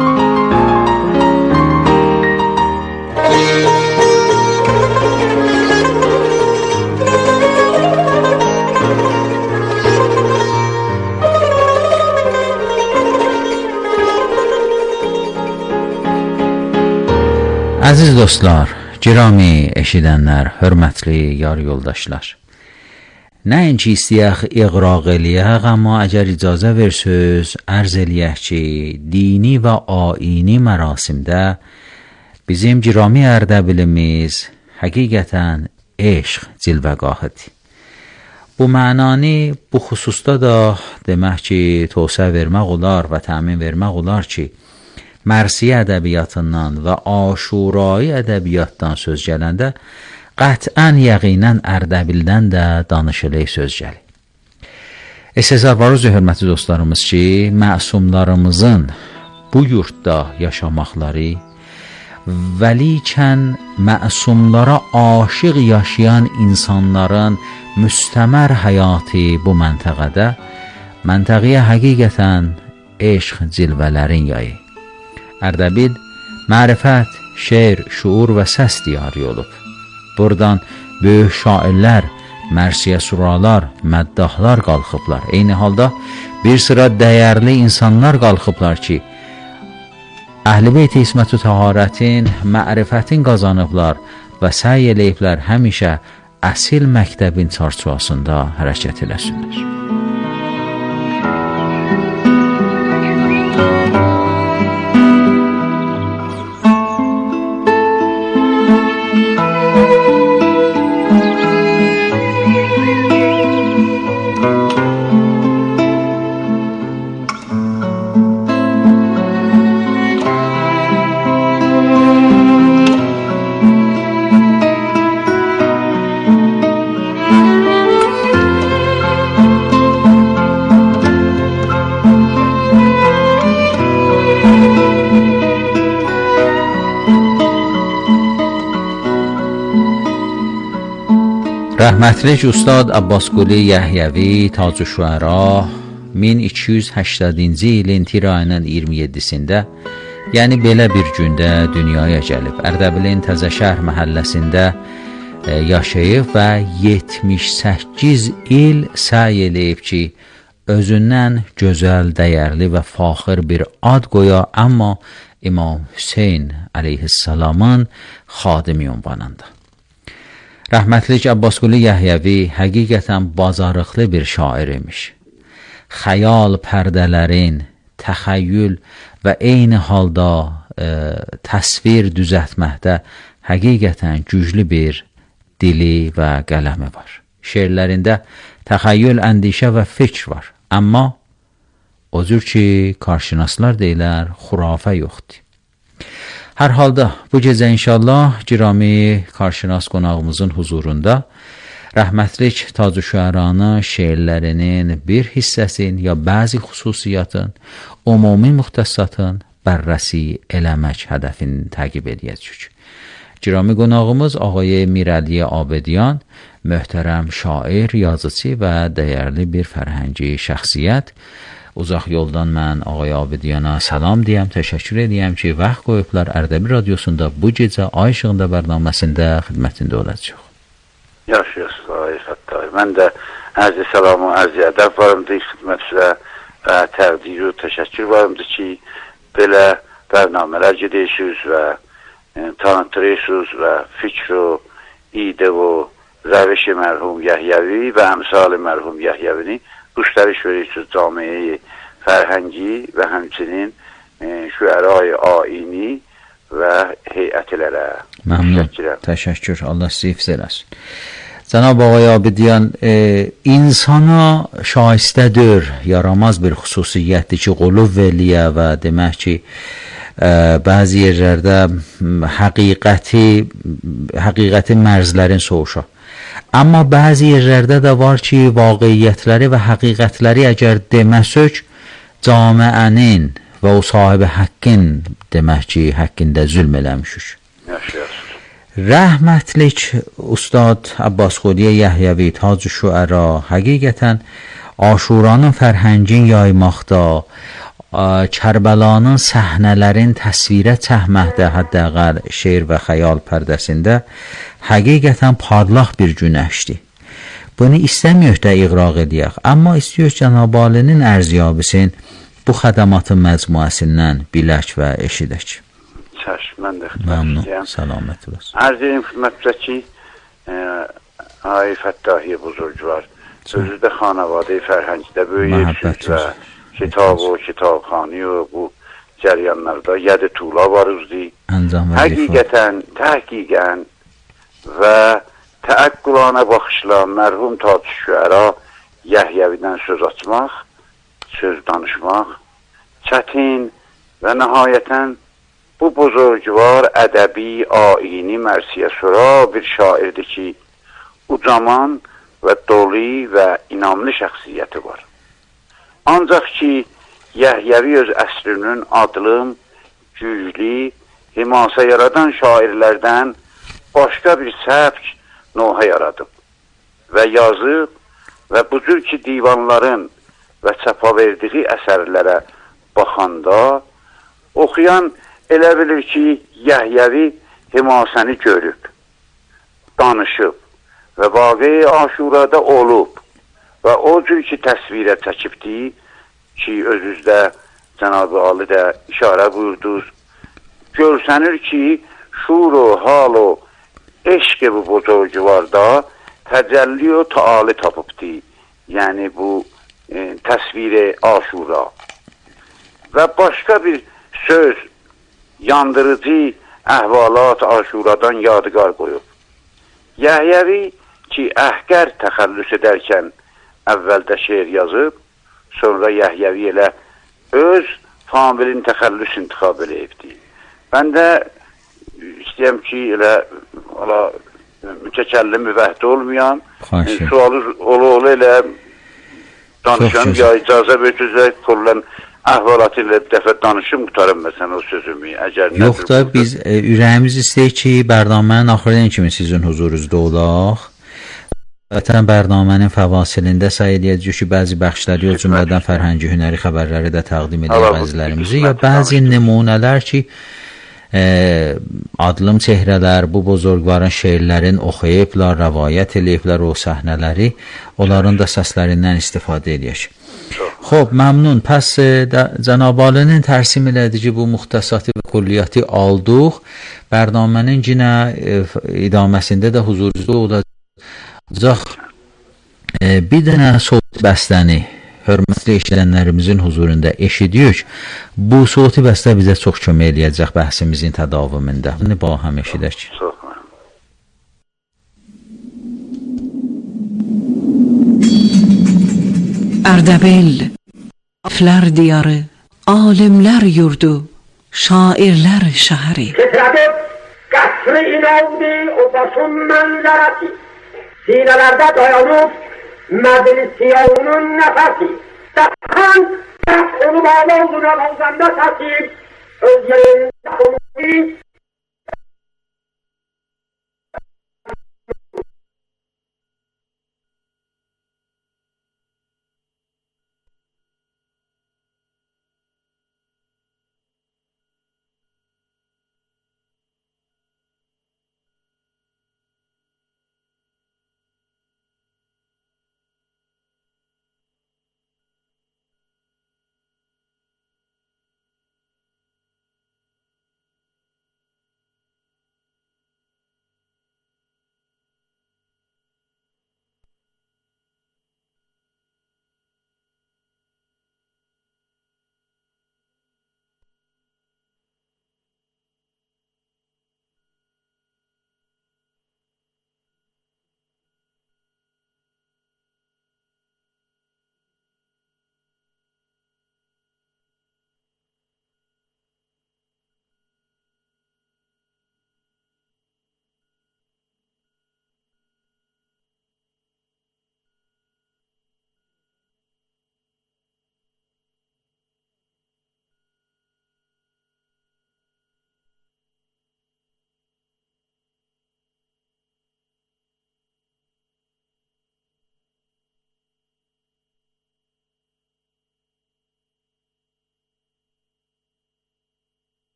Əziz dostlar, girami eşidənlər, hörmətli yar yoldaşlar. Nəinki istəyək iqraq eləyək, amma əgər icazə versöz, ərz eləyək ki, dini və aini mərasimdə Bizim Cirami Ərdəbilimiz həqiqətən eşq cilvəgahıdır. Bu mənani bu xüsusda da demək ki, tövsiyə vermək olar və təmin vermək olar ki, Mərsiyə ədəbiyyatından və Aşurayı ədəbiyyatdan söz gələndə qət'ən yəqinən Ərdəbildən də danışılır söz gəlir. Estezar var özü hörmətli dostlarımız ki, məsumlarımızın bu yurtda yaşamaqları vəlikən məsumlara aşiq yaşayan insanların müstəmər həyatı bu məntəqədə məntəqəyə həqiqətən eşq cilvələrin yayı. Ərdəbil mərifət, şeir, şuur və səs diyarı olub. Buradan böyük şairlər, mərsiyə suralar, məddahlar qalxıblar. Eyni halda bir sıra dəyərli insanlar qalxıblar ki, Əhl-i Beyt-i İsmət-ü Təharətin, mərifətin qazanıblar və səy eləyiblər həmişə əsil məktəbin çarçuvasında hərəkət eləsinlər. Rəhmətlik Ustad Abbasqulu Yəhiyəvi Tacüşüəra min iki yüz həştədinci ilin tir ayının iyirmi yeddisində, yəni belə bir gündə dünyaya gəlib. Ərdəbilin Təzəşəhər məhəlləsində e, yaşayıb və yetmiş səkkiz il səy eləyib ki, özündən gözəl, dəyərli və faxır bir ad qoya, amma İmam Hüseyn əleyhissalamın xadimi ünvanında. Rəhmətlik Abbasqulu Yəhiyəvi həqiqətən bacarıqlı bir şair imiş. Xəyal pərdələrin, təxəyyül və eyni halda e, təsvir düzəltməkdə həqiqətən güclü bir dili və qələmi var. Şeirlərində təxəyyül, əndişə və fikr var. Amma o cür ki, karşınaslar deyilər, xurafə yoxdur. Hər halda bu gecə inşallah Cirami karşınas qonağımızın huzurunda rəhmətlik Tacüşüəranın şeirlərinin bir hissəsin ya bəzi xüsusiyyatın, ümumi müxtəsatın bərrəsi eləmək hədəfini təqib edəcək. Cirami qonağımız ağay Mirəli Abediyan, möhtərəm şair, yazıcı və dəyərli bir fərhəngi şəxsiyyət. Uzaq yoldan mən ağay Abediyana salam deyəm, təşəkkür edəyəm ki, vaxt qoyublar Ərdəbil radiosunda bu gecə Ay İşığında bərnaməsində xidmətində olacaq. Yaşayasınız ağay Fəttay. Mən də ərz-i salamı, ərz-i ədəb varımdır xidmətinizə və təqdir və təşəkkür varımdır ki, belə bərnamələr gedəyirsiniz və e, tanıtırırsınız və fikr və idə və rəviş mərhum Yəhiyəvi və əmsal mərhum Yəhiyəvini göstəriş verirsiniz camiye fərhəngi və həmçinin e, şüərayı aini və heyətlərə. Məmnun, təşəkkür, Allah sizi hifz eləsin. Cənab ağay Abediyan, e, insana şaistədir, yaramaz bir xüsusiyyətdir ki, qulub veliyə və demək ki, e, bəzi yerlərdə həqiqəti, həqiqəti mərzlərin soğuşa. Amma bəzi yerlərdə də var ki, vaqiyyətləri və həqiqətləri əgər deməsək, camiənin və o sahibi həqqin demək ki, həqqində zülm eləmişik. Rəhmətlik Ustad Abbasqulu Yəhiyəvi Tacüşüəra həqiqətən Aşuranın fərhəngin yaymaqda, Kərbəlanın səhnələrin təsvirə çəkməkdə, həddəqəl şeir və xəyal pərdəsində həqiqətən parlaq bir günəşdir. Bunu istəmiyoruz da iqraq edəyək, amma istiyoruz Cənab Alinin ərziyabisin bu xədamatın məcmuəsindən bilək və eşidək. Çəşm, mən də xidmət istəyəm. Salamət olasın. Ərz edeyim xidmətdə ki, Ay Fəttahi buzurcular, özü də xanavadə fərhəngdə böyüyürsünüz və kitab o, kitabxani o, bu cəryanlarda yədi tuğla var üzdi. Həqiqətən, təhqiqən və təəqqülana baxışla mərhum Taci Şüəra Yəhiyəvidən söz açmaq, söz danışmaq çətin və nəhayətən bu buzurgvar ədəbi, ayini, mərsiyəsura bir şairdir ki, ucaman və dolu və inamlı şəxsiyyəti var. Ancaq ki, Yəhiyəvi öz əsrinin adlım, güclü, himasa yaradan şairlərdən başqa bir səbk noha yaradıb və yazıb və bu cür ki, divanların və çapa verdiyi əsərlərə baxanda oxuyan elə bilir ki, Yəhiyəvi himasəni görüb, danışıb və vaqe-i Aşurada olub və o cür ki, təsvirə çəkibdir ki, özünüzdə Cənab-ı Ali də işarə buyurdunuz, görsənir ki, şur o, hal o, eşq-i bu buzurgvarda təcəlli o taali tapıbdır. Yəni bu e, təsviri Aşura və başqa bir söz yandırıcı əhvalat Aşuradan yadigar qoyub. Yəhiyəvi ki, əhqər təxəllüs edərkən əvvəldə şeir yazıb, sonra Yəhiyəvi elə öz familin təxəllüs intiqab eləyibdir. Mən də istəyəm ki, elə ala, mütəkəllim müvəhdi olmayan, sualı ola-ola elə danışan, ya icazə böyütüzə kurulan əhvalatı ilə dəfə danışım, qutarım məsələn o sözümü. Yox da, biz e, ürəyimiz istəyir ki, bərnamənin axırdan kimi sizin huzurunuzda olaq. Vətən bərnamənin fəvasilində səy edəcək ki, bəzi bəxşləri, o cümlədən fərhəngi, hünəri xəbərləri də təqdim edir bəzilərimizi, ya bəzi nümunələr ki, e, adlım çehrələr, bu buzurgvarın şeirlərin oxuyublar, rəvayət eləyiblər o səhnələri, onların da səslərindən istifadə edək. Xob, məmnun. Pəs Cənab Alinin tərsim elədi ki, bu muxtəsatı və kulliyyatı aldıq. Bərnamənin yenə e, idaməsində də huzurunuzda olacaq. E, bir dənə soğut bəstəni hörmətli eşidənlərimizin huzurunda eşidiyoruz. Bu soğutu bəstə bizə çox kömək eləyəcək bəhsimizin tədavümündə. Bunu ba həm eşidək. Ərdəbil, aflər diyarı, alimlər yurdu, şairlər şəhəri. Titrədib, qəsri inavdi, o başın mənzərəsi, sinələrdə dayanıb, məclisiyonun nəfəsi, dəxən, dəx onu bağlı olduğuna bağzanda səsi, öz yerində olmayı,